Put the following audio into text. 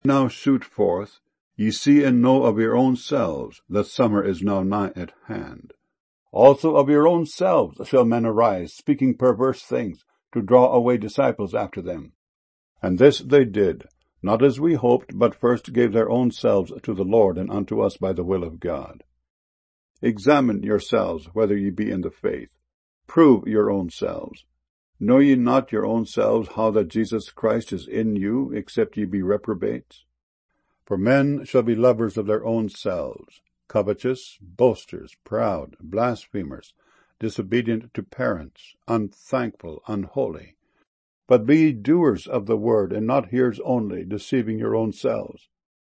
Now shoot forth, ye see and know of your own selves, that summer is now nigh at hand. Also of your own selves shall men arise, speaking perverse things, to draw away disciples after them. And this they did, not as we hoped, but first gave their own selves to the Lord, and unto us by the will of God. Examine yourselves whether ye be in the faith. Prove your own selves. Know ye not your own selves how that Jesus Christ is in you, except ye be reprobates? For men shall be lovers of their own selves, covetous, boasters, proud, blasphemers, disobedient to parents, unthankful, unholy. But be ye doers of the word, and not hearers only, deceiving your own selves.